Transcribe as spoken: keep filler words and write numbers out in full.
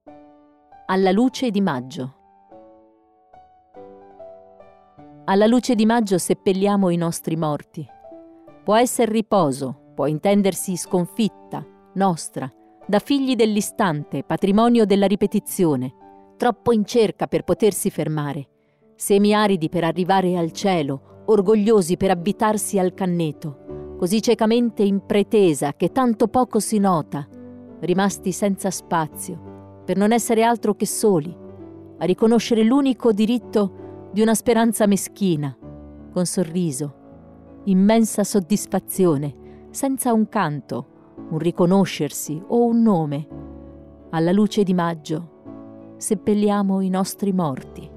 Alla luce di maggio. Alla luce di maggio seppelliamo i nostri morti. Può essere riposo, può intendersi sconfitta, nostra, da figli dell'istante, patrimonio della ripetizione, troppo in cerca per potersi fermare, semiaridi per arrivare al cielo, orgogliosi per avvitarsi al canneto, così ciecamente in pretesa che tanto poco si nota, rimasti senza spazio, per non essere altro che soli, a riconoscere l'unico diritto di una speranza meschina, con sorriso, immensa soddisfazione, senza un canto, un riconoscersi o un nome. Alla luce di maggio seppelliamo i nostri morti.